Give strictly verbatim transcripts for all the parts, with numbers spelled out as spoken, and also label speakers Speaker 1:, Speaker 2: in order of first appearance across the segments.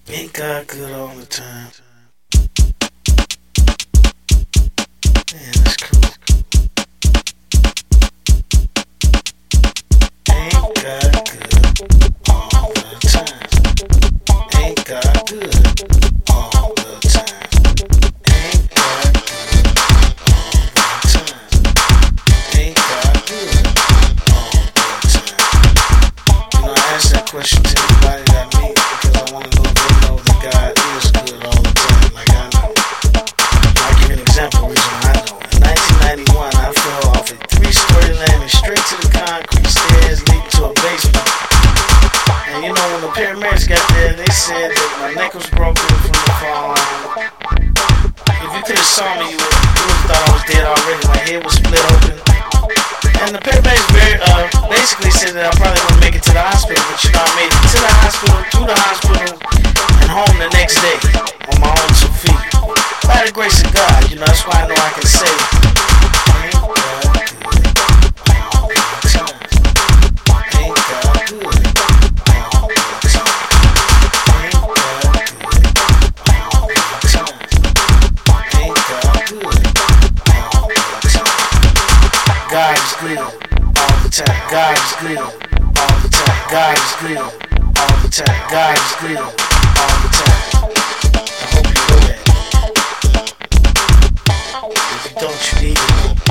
Speaker 1: Ain't God good all the time? Man, that's cool. Ain't God good all the time? Ain't God good all the time? Ain't God good all the time? Ain't God good all the time? You know, I ask that question to anybody that I meet because I want to know if they know that God is good all the time, like I know. I'll give you an example of the reason I know. In nineteen ninety-one, I fell off a three-story landing straight to the concrete stairs leading to a basement. And you know, when the paramedics got there, they said that my neck was broken from the fall. If you could have saw me, you would have thought I was dead already. My head was split open. And the paramedics very, uh, basically said that I probably wouldn't make it to the hospital, but you know, I made it to the hospital, through the hospital, and home the next day on my own two feet. By the grace of God, you know, that's why I know I can say, ain't God good all the time? Ain't God good all the time? Ain't God good all the time? Ain't God good all the time? God is good all the time. God is good all the time. God is good all the time. God is good all the time. I hope you know that. If you don't, you need to know.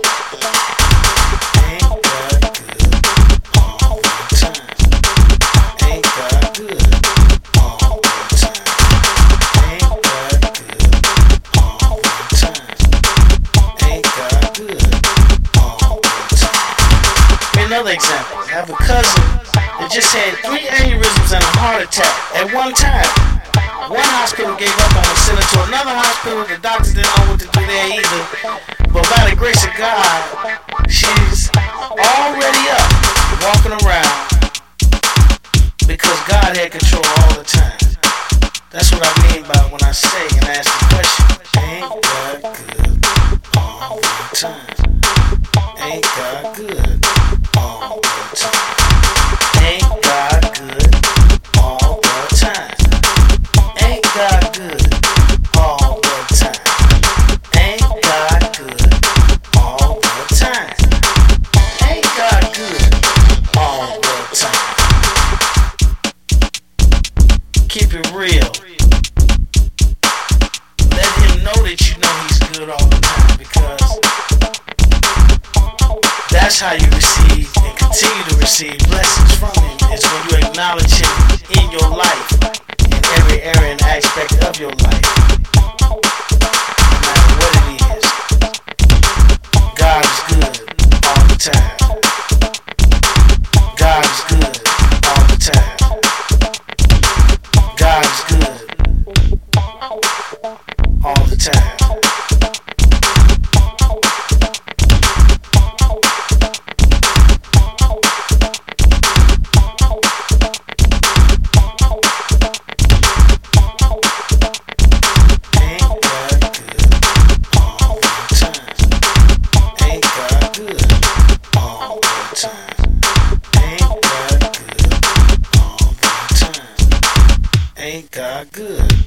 Speaker 1: Ain't God good all the time? Ain't God good all the time? Ain't God good all the time? Ain't God good all the time? Another example. I have a cousin that just had three aneurysms and a heart attack at one time. One hospital gave up on her, sent her to another hospital. The doctors didn't know what to do there either. But by the grace of God, she's already up, walking around, because God had control all the time. That's what I mean by when I say and ask the question, ain't God good all the time? Ain't God good all the time? Ain't God good all the time? Ain't God good all the time? Ain't God good all the time? Ain't God good all the time? Keep it real. Let him know that you know he's good all the time, because that's how you receive and continue to receive blessings from him. It's when you acknowledge him in your life, in every area and aspect of your life. No matter what it is, God is good all the time. God is good all the time. God is good all the time. Ain't God good